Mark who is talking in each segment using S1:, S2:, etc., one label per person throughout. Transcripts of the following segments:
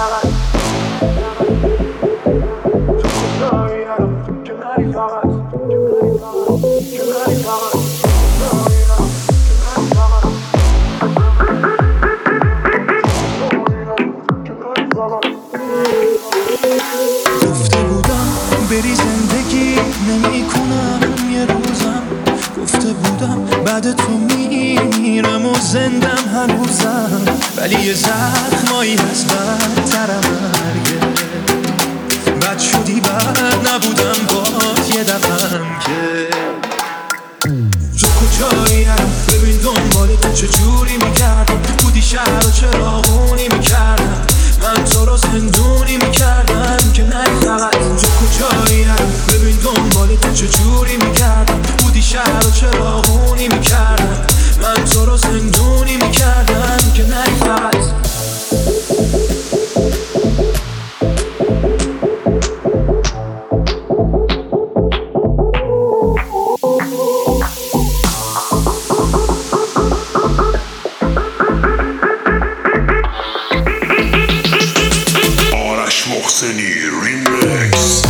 S1: گفته بودم بری زندگی نمی کنم یه روزم، گفته بودم بعد تو میرم و زندم هنوزم، ولی یه زخمایی هست بدترم مرگه. بد شدی بد نبودم باد یه دفعم که تو کجایی هم ببین دنبال تو چجوری میکردم، بودی شهر و چراغونی میکردم، من تو رو زندونی میکردم که نری فقط. تو کجایی هم ببین دنبال تو چجوری میکردم، بودی شهر و چراغونی میکردم، من تو رو زندونی میکردم که نری فقط.
S2: Remix.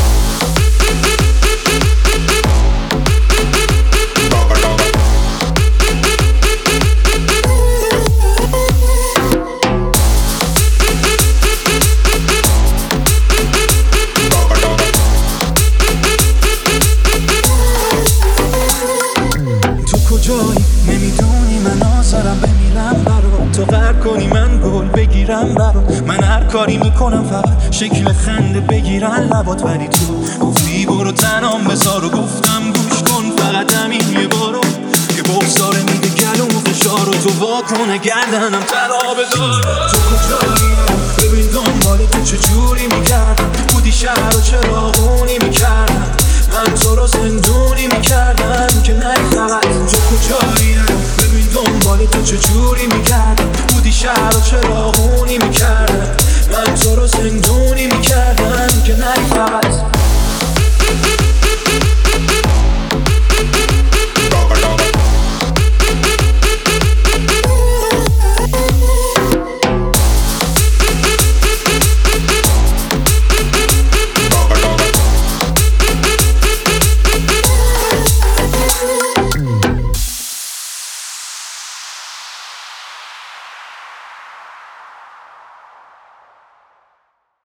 S1: تو کجایی نمیدونی من آزارم بمیرم برات، تو غر کنی من گل بگیرم برات، من هر کاری میکنم فقط شکل خنده بگیرن لبات، ولی تو گفتی برو تنام بذار و گفتم گوش کن فقط همین یه بارو، یه بغضاره میده گلوم فشار و تو واکنه گردنم تنها بذار. تو کجایی ببین دنبال تو چجوری میکردم، بودی شهر و چراغونی میکردم، من تو رو زندونی میکردم که